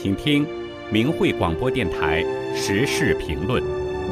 请听明慧广播电台时事评论。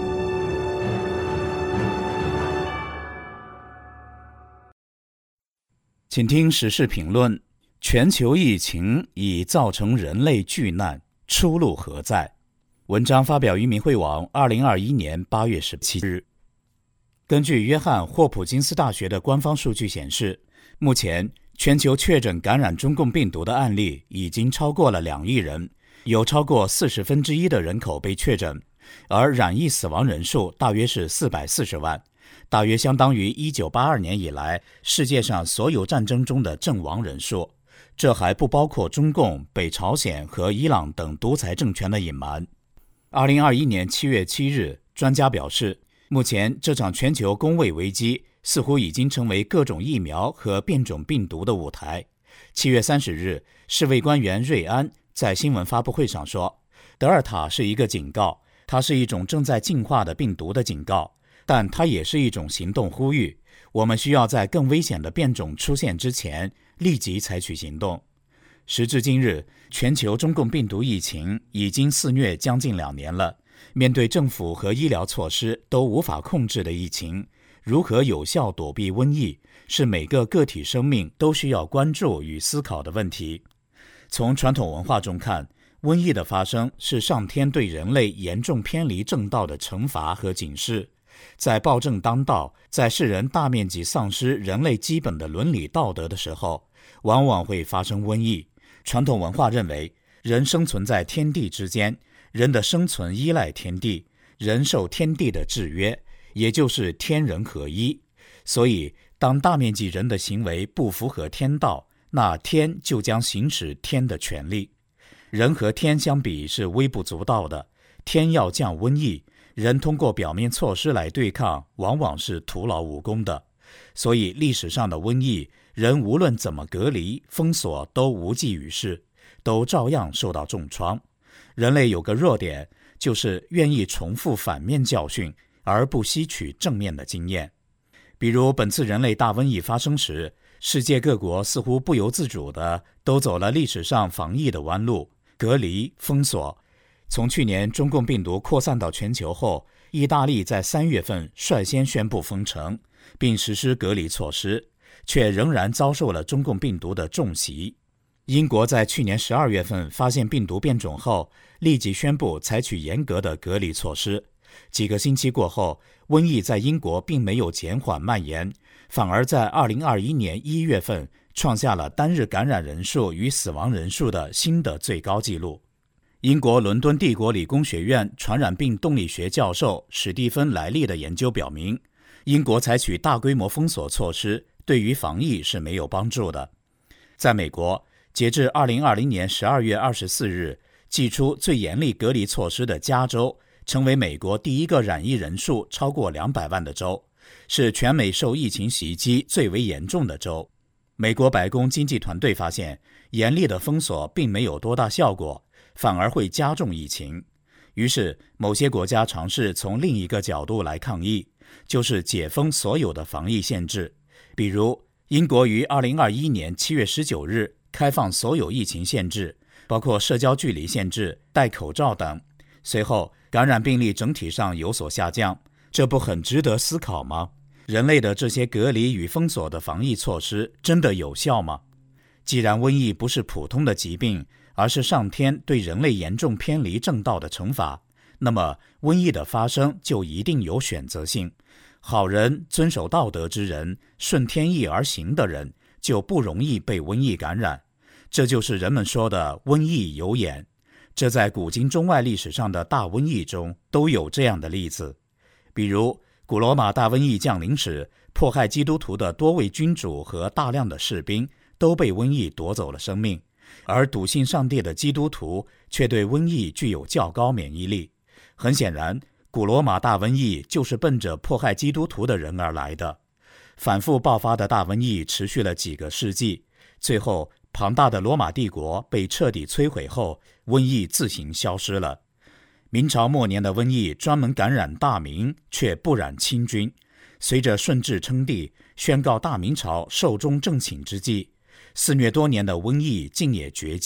请听时事评论：全球疫情已造成人类巨难，出路何在？文章发表于明慧网2021年8月17日。根据约翰霍普金斯大学的官方数据显示，目前全球确诊感染中共病毒的案例已经超过了2亿人，有超过1/40的人口被确诊，而染疫死亡人数大约是440万，大约相当于1982年以来世界上所有战争中的阵亡人数。这还不包括中共、北朝鲜和伊朗等独裁政权的隐瞒。2021年7月7日，专家表示，目前这场全球公卫危机似乎已经成为各种疫苗和变种病毒的舞台。7月30日，世卫官员瑞安在新闻发布会上说，德尔塔是一个警告，它是一种正在进化的病毒的警告，但它也是一种行动呼吁，我们需要在更危险的变种出现之前立即采取行动。时至今日，全球中共病毒疫情已经肆虐将近2年了。面对政府和医疗措施都无法控制的疫情，如何有效躲避瘟疫，是每个个体生命都需要关注与思考的问题。从传统文化中看，瘟疫的发生是上天对人类严重偏离正道的惩罚和警示。在暴政当道，在世人大面积丧失人类基本的伦理道德的时候，往往会发生瘟疫。传统文化认为，人生存在天地之间，人的生存依赖天地，人受天地的制约，也就是天人合一。所以当大面积人的行为不符合天道，那天就将行使天的权利。人和天相比是微不足道的，天要降瘟疫，人通过表面措施来对抗，往往是徒劳无功的。所以历史上的瘟疫，人无论怎么隔离封锁都无济于事，都照样受到重创。人类有个弱点，就是愿意重复反面教训，而不吸取正面的经验。比如本次人类大瘟疫发生时，世界各国似乎不由自主地都走了历史上防疫的弯路，隔离封锁。从去年中共病毒扩散到全球后，意大利在3月份率先宣布封城，并实施隔离措施，却仍然遭受了中共病毒的重袭。英国在去年12月份发现病毒变种后，立即宣布采取严格的隔离措施。几个星期过后，瘟疫在英国并没有减缓蔓延，反而在2021年1月份创下了单日感染人数与死亡人数的新的最高纪录。英国伦敦帝国理工学院传染病动力学教授史蒂芬·莱利的研究表明，英国采取大规模封锁措施对于防疫是没有帮助的。在美国，截至2020年12月24日，祭出最严厉隔离措施的加州成为美国第一个染疫人数超过200万的州，是全美受疫情袭击最为严重的州。美国白宫经济团队发现，严厉的封锁并没有多大效果，反而会加重疫情。于是某些国家尝试从另一个角度来抗议，就是解封所有的防疫限制。比如英国于2021年7月19日开放所有疫情限制，包括社交距离限制、戴口罩等。随后感染病例整体上有所下降，这不很值得思考吗？人类的这些隔离与封锁的防疫措施真的有效吗？既然瘟疫不是普通的疾病，而是上天对人类严重偏离正道的惩罚，那么瘟疫的发生就一定有选择性。好人、遵守道德之人、顺天意而行的人，就不容易被瘟疫感染。这就是人们说的瘟疫有眼。这在古今中外历史上的大瘟疫中都有这样的例子。比如古罗马大瘟疫降临时，迫害基督徒的多位君主和大量的士兵都被瘟疫夺走了生命，而笃信上帝的基督徒却对瘟疫具有较高免疫力。很显然，古罗马大瘟疫就是奔着迫害基督徒的人而来的。反复爆发的大瘟疫持续了几个世纪，最后庞大的罗马帝国被彻底摧毁后，瘟疫自行消失了。明朝末年的瘟疫专门感染大明，却不染清军。随着顺治称帝，宣告大明朝寿终正寝之际，肆虐多年的瘟疫竟也绝迹，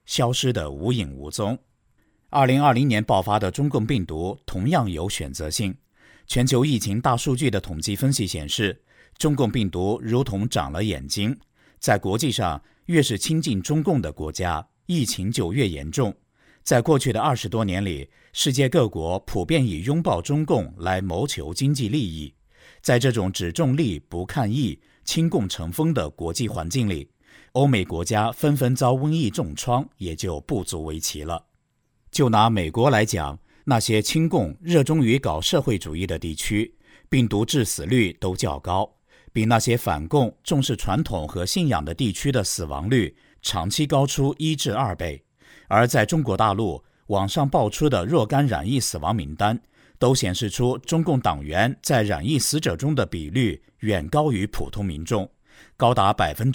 消失得无影无踪。2020年爆发的中共病毒同样有选择性。全球疫情大数据的统计分析显示，中共病毒如同长了眼睛，在国际上越是亲近中共的国家，疫情就越严重。在过去的20多年里，世界各国普遍以拥抱中共来谋求经济利益。在这种只重利不看义、亲共成风的国际环境里，欧美国家纷纷遭瘟疫重创，也就不足为奇了。就拿美国来讲，那些亲共、热衷于搞社会主义的地区，病毒致死率都较高，比那些反共、重视传统和信仰的地区的死亡率长期高出1至2倍。而在中国大陆，网上爆出的若干染疫死亡名单都显示出中共党员在染疫死者中的比率远高于普通民众，高达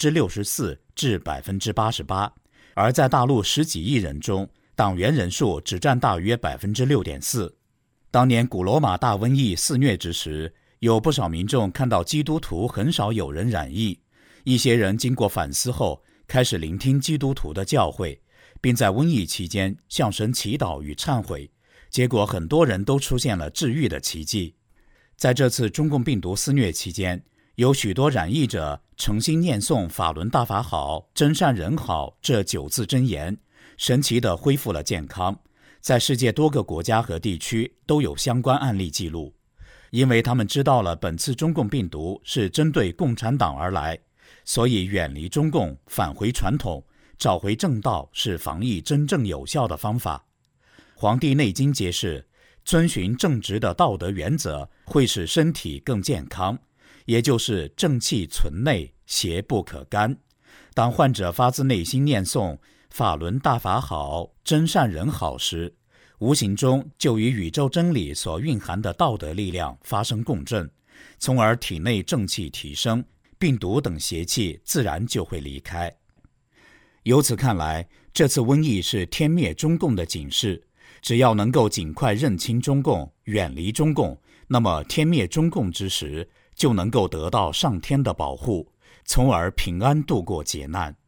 64%至88%，而在大陆10几亿人中，党员人数只占大约6.4%。当年古罗马大瘟疫肆虐之时，有不少民众看到基督徒很少有人染疫，一些人经过反思后，开始聆听基督徒的教诲，并在瘟疫期间向神祈祷与忏悔，结果很多人都出现了治愈的奇迹。在这次中共病毒肆虐期间，有许多染疫者诚心念诵法轮大法好，真善人好这9字真言，神奇地恢复了健康。在世界多个国家和地区都有相关案例记录。因为他们知道了本次中共病毒是针对共产党而来，所以远离中共，返回传统，找回正道是防疫真正有效的方法。《黄帝内经》揭示，遵循正直的道德原则会使身体更健康，也就是正气存内，邪不可干。当患者发自内心念诵法轮大法好，真善人好时，无形中就与宇宙真理所蕴含的道德力量发生共振，从而体内正气提升，病毒等邪气自然就会离开。由此看来，这次瘟疫是天灭中共的警示，只要能够尽快认清中共，远离中共，那么天灭中共之时，就能够得到上天的保护，从而平安度过劫难。